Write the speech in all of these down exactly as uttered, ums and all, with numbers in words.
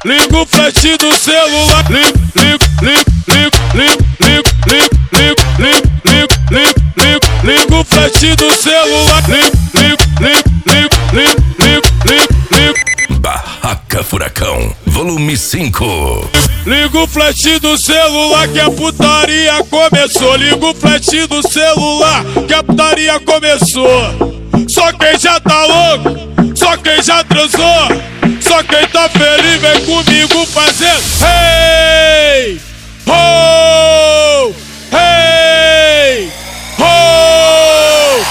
liga o flash do celular. Liga, liga, liga, liga, liga, liga, liga, liga, liga, liga, liga, liga o flash do celular. Liga, liga, liga, liga, liga, liga, liga. Barraca Furacão, volume cinco. Liga o flash do celular que a putaria começou. Liga o flash do celular que a putaria começou. Só quem já tá louco, só quem já transou, só quem tá feliz vem comigo fazendo hey, ho, hey, ho.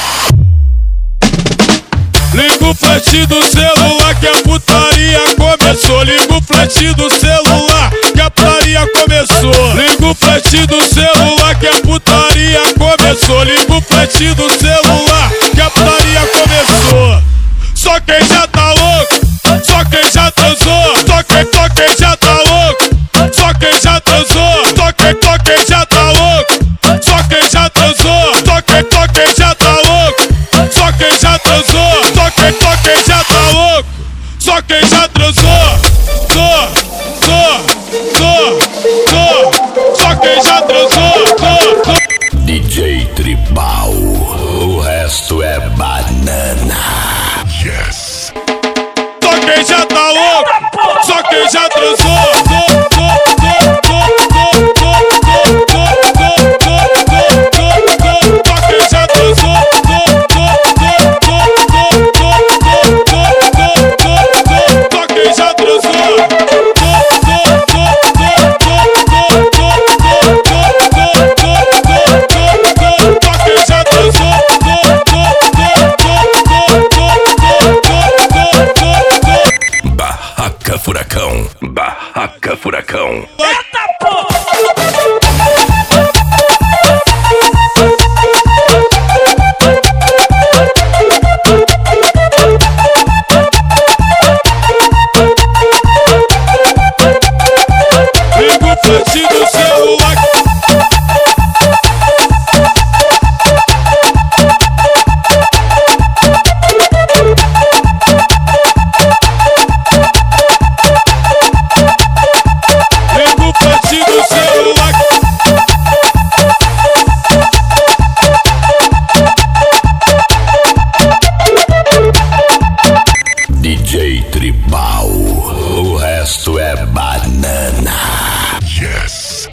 Liga o flash do celular que a putaria começou. Liga o flash do celular que a putaria começou. Liga o flash do celular que a putaria começou. Liga o flash do celular que a putaria começou. Só quem já tá louco, só quem já transou, só quem, só quem já tá louco, só quem já transou, só quem, só quem já tá louco, só quem já transou, só quem, só quem já tá louco, só quem já transou, só quem, só quem já tá louco, só quem já transou, só, só, só, só, só quem já transou, só, só. D J Tribal, o resto é banana. Yes. Só quem já tá louco, só quem já transou, só, só, só, só, só, só, só, só, só, só quem já transou, só, só, só, só, só, só quem já transou, só, só, só, só quem já transou. Barraca Furacão, Barraca Furacão.